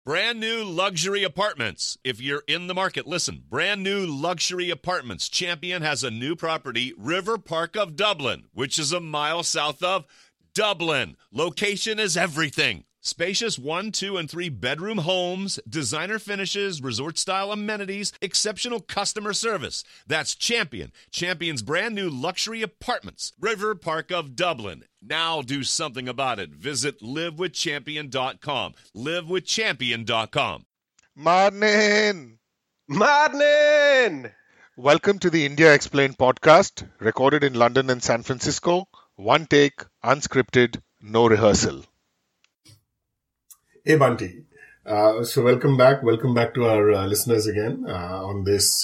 Brand new luxury apartments. If you're in the market, listen. Brand new luxury apartments. Champion has a new property, River Park of Dublin, which is a mile south of Dublin. Location is everything. Spacious 1, 2, and 3 bedroom homes, designer finishes, resort-style amenities, exceptional customer service. That's Champion. Champion's brand new luxury apartments. River Park of Dublin. Now do something about it. Visit livewithchampion.com. Livewithchampion.com. Morning! Morning! Welcome to the India Explained podcast, recorded in London and San Francisco. One take, unscripted, no rehearsal. Hey Bunty. So welcome back to our listeners again on this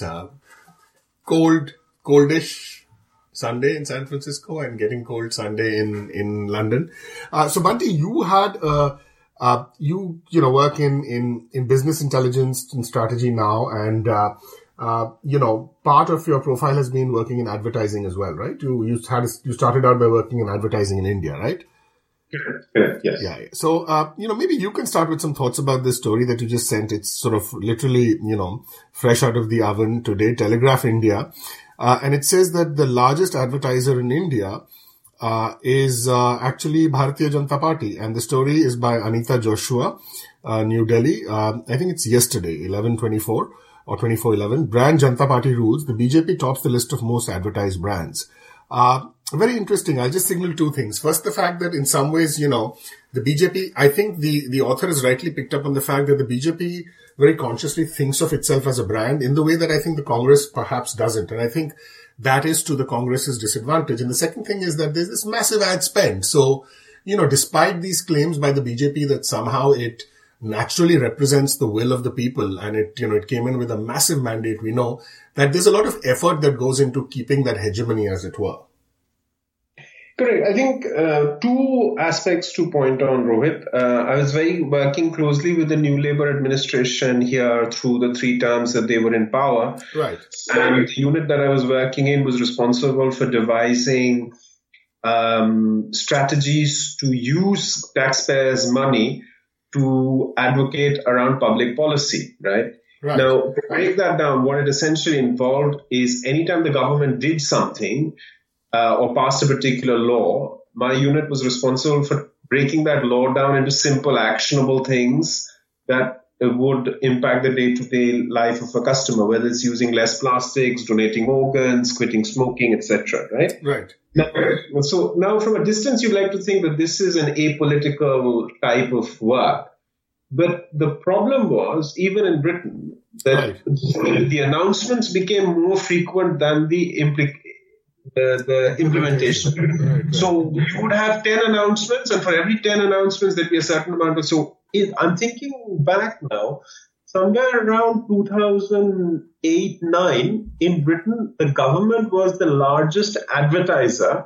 coldish Sunday in San Francisco and getting cold Sunday in London. So Bunty, you had you work in business intelligence and strategy now, and part of your profile has been working in advertising as well, right? You started out by working in advertising in India, right? Correct, yes. Yeah. So, maybe you can start with some thoughts about this story that you just sent. It's sort of literally, fresh out of the oven today, Telegraph India. And it says that the largest advertiser in India is actually Bharatiya Janata Party. And the story is by Anita Joshua, New Delhi. I think it's yesterday, 11/24 or 24/11. Brand Janata Party rules. The BJP tops the list of most advertised brands. Very interesting. I'll just signal two things. First, the fact that in some ways, the BJP, I think the author has rightly picked up on the fact that the BJP very consciously thinks of itself as a brand in the way that I think the Congress perhaps doesn't. And I think that is to the Congress's disadvantage. And the second thing is that there's this massive ad spend. So, despite these claims by the BJP that somehow it naturally represents the will of the people and it came in with a massive mandate, we know that there's a lot of effort that goes into keeping that hegemony, as it were. Correct. I think two aspects to point on, Rohit. I was working closely with the New Labour administration here through the 3 terms that they were in power. Right. And the unit that I was working in was responsible for devising strategies to use taxpayers' money to advocate around public policy, right? Right. Now, to break that down, what it essentially involved is anytime the government did something or passed a particular law, my unit was responsible for breaking that law down into simple, actionable things that would impact the day-to-day life of a customer, whether it's using less plastics, donating organs, quitting smoking, etc. Right? Right. So now from a distance, you'd like to think that this is an apolitical type of work. But the problem was, even in Britain, that the announcements became more frequent than the implementation. Right. So you would have 10 announcements, and for every 10 announcements, there'd be a certain amount of... So I'm thinking back now, somewhere around 2008-9, in Britain, the government was the largest advertiser.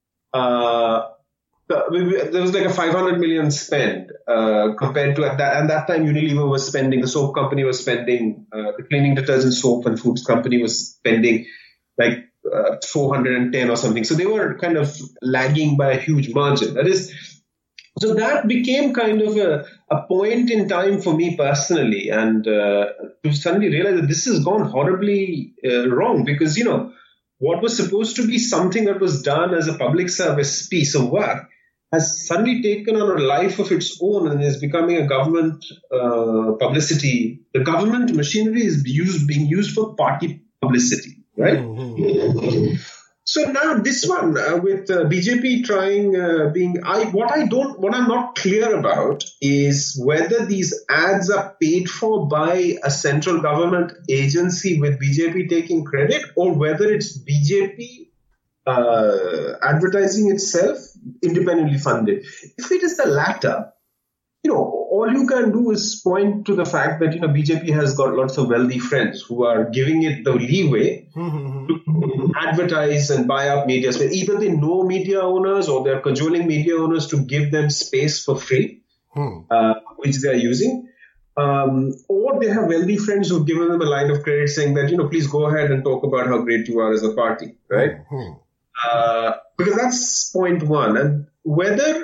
There was like a 500 million spend compared to at that time Unilever was spending, the soap company was spending, the cleaning detergent soap and foods company was spending like 410 or something. So they were kind of lagging by a huge margin. So that became kind of a point in time for me personally, and to suddenly realize that this has gone horribly wrong, because, what was supposed to be something that was done as a public service piece of work has suddenly taken on a life of its own and is becoming a government publicity. The government machinery is being used for party publicity, right? Mm-hmm. So now this one with BJP trying what I'm not clear about is whether these ads are paid for by a central government agency with BJP taking credit, or whether it's BJP advertising itself independently funded. If it is the latter, all you can do is point to the fact that, BJP has got lots of wealthy friends who are giving it the leeway to advertise and buy up media space. Either they know media owners or they're cajoling media owners to give them space for free, which they're using. Or they have wealthy friends who've given them a line of credit saying that, please go ahead and talk about how great you are as a party, right? Because that's point one. And whether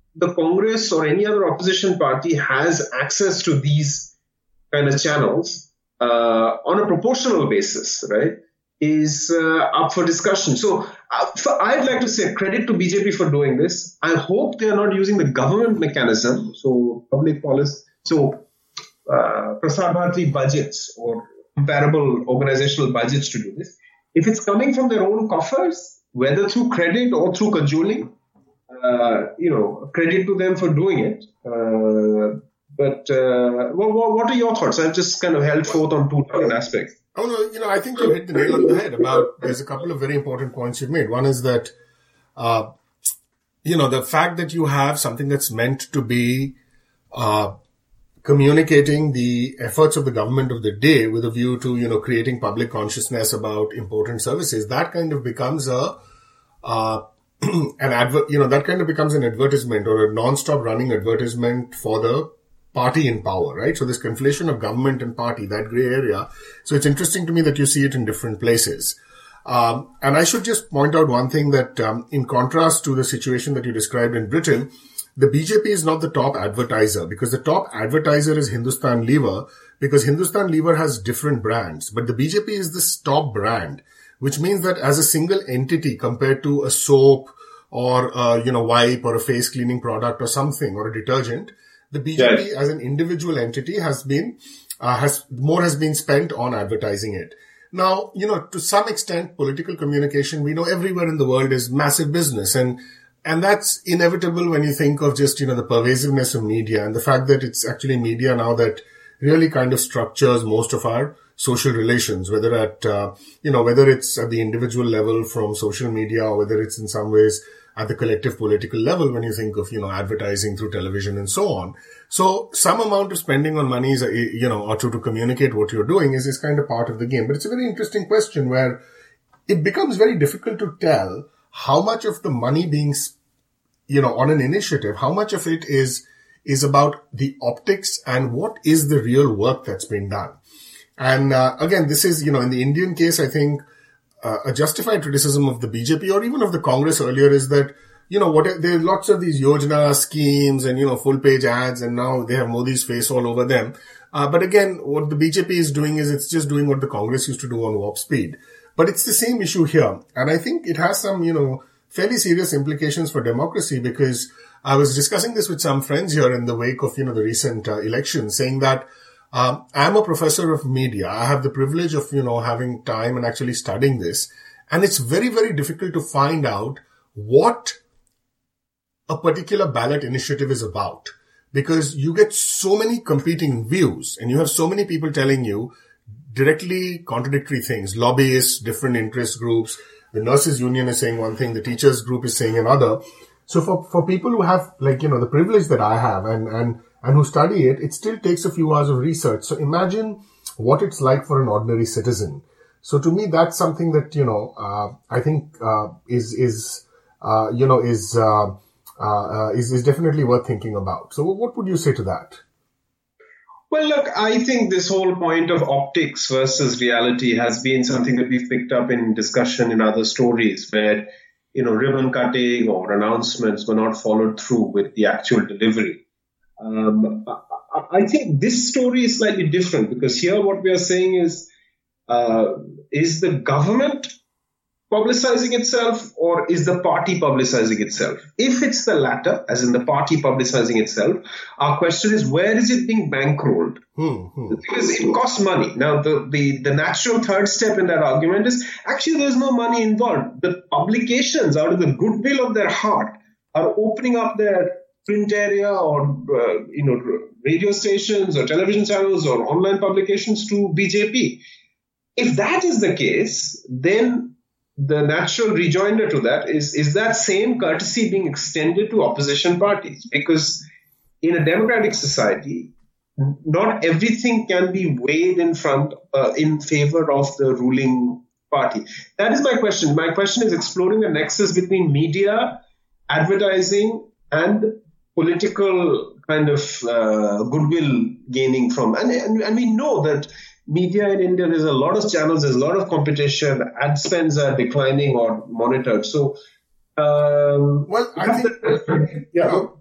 the Congress or any other opposition party has access to these kind of channels on a proportional basis, right, is up for discussion. So I'd like to say credit to BJP for doing this. I hope they are not using the government mechanism, so public policy, so Prasar Bharati budgets or comparable organizational budgets to do this. If it's coming from their own coffers, whether through credit or through cajoling, credit to them for doing it. But what are your thoughts? I've just kind of held forth on two different aspects. Oh, no, I think you hit the nail on the head there's a couple of very important points you've made. One is that, the fact that you have something that's meant to be communicating the efforts of the government of the day with a view to, creating public consciousness about important services, that kind of becomes an advertisement or a non-stop running advertisement for the party in power, right? So this conflation of government and party, that gray area. So it's interesting to me that you see it in different places. And I should just point out one thing that, in contrast to the situation that you described in Britain, the BJP is not the top advertiser, because the top advertiser is Hindustan Lever, because Hindustan Lever has different brands, but the BJP is this top brand, which means that as a single entity compared to a soap or wipe or a face cleaning product or something or a detergent, the BJP as an individual entity has been spent on advertising it. Now, to some extent, political communication, we know everywhere in the world is massive business, and that's inevitable when you think of just, the pervasiveness of media and the fact that it's actually media now that really kind of structures most of our social relations, whether it's at the individual level from social media or whether it's in some ways at the collective political level when you think of, advertising through television and so on. So some amount of spending on money is, or to communicate what you're doing is kind of part of the game. But it's a very interesting question where it becomes very difficult to tell how much of the money being, on an initiative, how much of it is about the optics and what is the real work that's been done. And, again, this is, in the Indian case, I think, a justified criticism of the BJP or even of the Congress earlier is that, there are lots of these Yojana schemes and, full page ads, and now they have Modi's face all over them. But again, what the BJP is doing is it's just doing what the Congress used to do on warp speed. But it's the same issue here. And I think it has some, fairly serious implications for democracy, because I was discussing this with some friends here in the wake of, the recent election, saying that I'm a professor of media. I have the privilege of, having time and actually studying this. And it's very, very difficult to find out what a particular ballot initiative is about, because you get so many competing views and you have so many people telling you directly contradictory things, lobbyists, different interest groups. The nurses union is saying one thing, the teachers group is saying another. So for people who have the privilege that I have and who study it, it still takes a few hours of research. So imagine what it's like for an ordinary citizen. So to me, that's something that, I think, is definitely worth thinking about. So what would you say to that? Well, look, I think this whole point of optics versus reality has been something that we've picked up in discussion in other stories where, ribbon cutting or announcements were not followed through with the actual delivery. I think this story is slightly different, because here what we are saying is the government publicizing itself or is the party publicizing itself? If it's the latter, as in the party publicizing itself, our question is, where is it being bankrolled? Because it costs money. Now, the natural third step in that argument is actually there's no money involved. The publications, out of the goodwill of their heart, are opening up their print area or, radio stations or television channels or online publications to BJP. If that is the case, then the natural rejoinder to that is that same courtesy being extended to opposition parties? Because in a democratic society, not everything can be weighed in favor of the ruling party. That is my question. My question is exploring the nexus between media, advertising, and political kind of goodwill gaining from. And we know that media in India, there's a lot of channels, there's a lot of competition, ad spends are declining or monitored. So,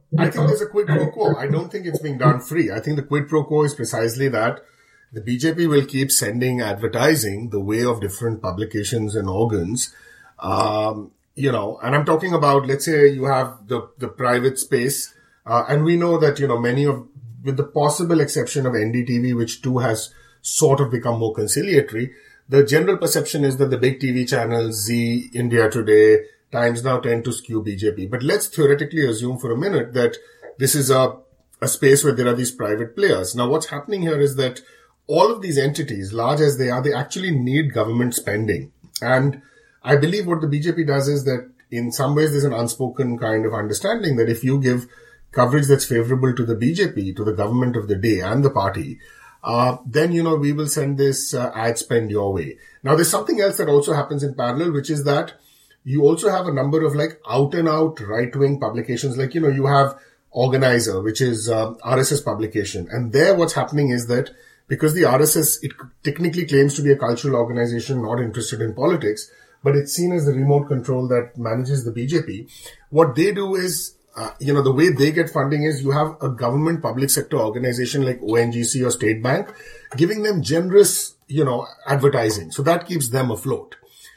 I think there's a quid pro quo. I don't think it's being done free. I think the quid pro quo is precisely that the BJP will keep sending advertising the way of different publications and organs. And I'm talking about, let's say you have the private space, and we know that, many of, with the possible exception of NDTV, which too has sort of become more conciliatory, the general perception is that the big TV channels, Zee, India Today, Times Now tend to skew BJP. But let's theoretically assume for a minute that this is a space where there are these private players. Now, what's happening here is that all of these entities, large as they are, they actually need government spending. And I believe what the BJP does is that in some ways there's an unspoken kind of understanding that if you give coverage that's favorable to the BJP, to the government of the day and the party, then, we will send this ad spend your way. Now, there's something else that also happens in parallel, which is that you also have a number of out and out right-wing publications. You have Organizer, which is RSS publication. And there what's happening is that because the RSS, it technically claims to be a cultural organization not interested in politics, but it's seen as the remote control that manages the BJP. What they do is, the way they get funding is you have a government public sector organization like ONGC or State Bank giving them generous, advertising. So that keeps them afloat.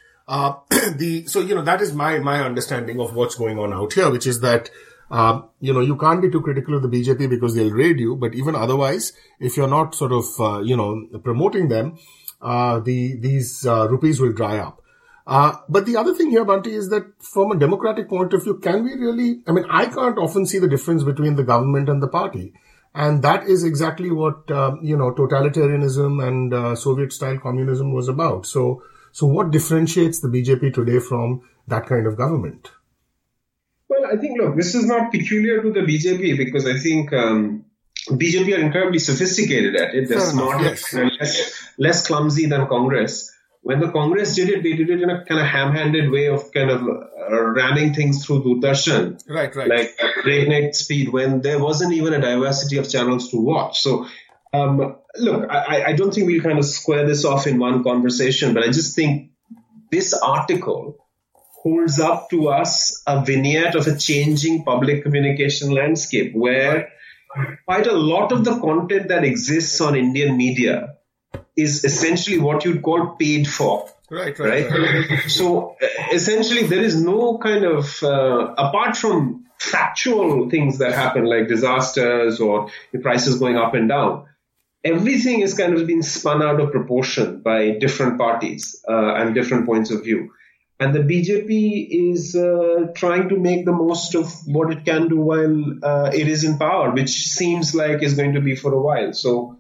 That is my understanding of what's going on out here, which is that, you can't be too critical of the BJP because they'll raid you. But even otherwise, if you're not sort of, promoting them, these rupees will dry up. But the other thing here, Bunty, is that from a democratic point of view, can we really, I can't often see the difference between the government and the party. And that is exactly what, totalitarianism and Soviet-style communism was about. So what differentiates the BJP today from that kind of government? Well, I think, look, this is not peculiar to the BJP because I think BJP are incredibly sophisticated at it. They're smarter, less clumsy than Congress. When the Congress did it, they did it in a kind of ham-handed way of kind of ramming things through Doordarshan. Right. Like breakneck speed when there wasn't even a diversity of channels to watch. So, look, I don't think we'll kind of square this off in one conversation, but I just think this article holds up to us a vignette of a changing public communication landscape where quite a lot of the content that exists on Indian media is essentially what you'd call paid for. Right. So essentially there is no kind of, apart from factual things that happen like disasters or the prices going up and down, everything is kind of been spun out of proportion by different parties and different points of view. And the BJP is trying to make the most of what it can do while it is in power, which seems like is going to be for a while. So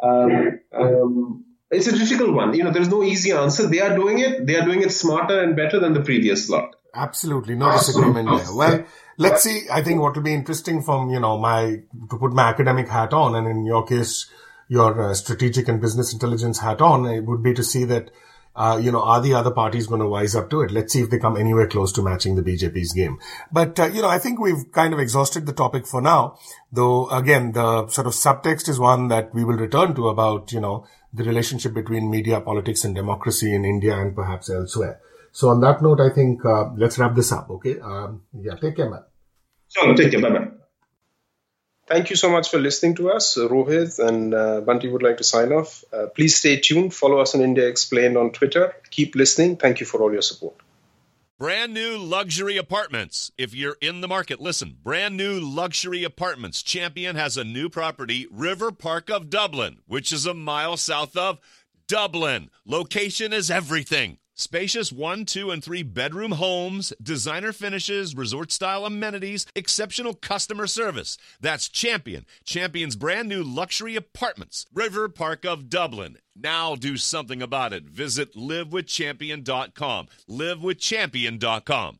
it's a difficult one. There's no easy answer. They are doing it. They are doing it smarter and better than the previous lot. Absolutely. No disagreement there. Well, let's see. I think what will be interesting from, to put my academic hat on, and in your case, your strategic and business intelligence hat on, it would be to see that, are the other parties going to wise up to it? Let's see if they come anywhere close to matching the BJP's game. But, I think we've kind of exhausted the topic for now, though, again, the sort of subtext is one that we will return to about, the relationship between media, politics and democracy in India and perhaps elsewhere. So on that note, I think, let's wrap this up. Okay. Take care, man. Sure, take care. Bye-bye. Thank you so much for listening to us. Rohit and Bunty would like to sign off. Please stay tuned. Follow us on India Explained on Twitter. Keep listening. Thank you for all your support. Brand new luxury apartments. If you're in the market, listen. Brand new luxury apartments. Champion has a new property, River Park of Dublin, which is a mile south of Dublin. Location is everything. Spacious 1, 2, and 3 bedroom homes, designer finishes, resort-style amenities, exceptional customer service. That's Champion. Champion's brand new luxury apartments, River Park of Dublin. Now do something about it. Visit livewithchampion.com. livewithchampion.com.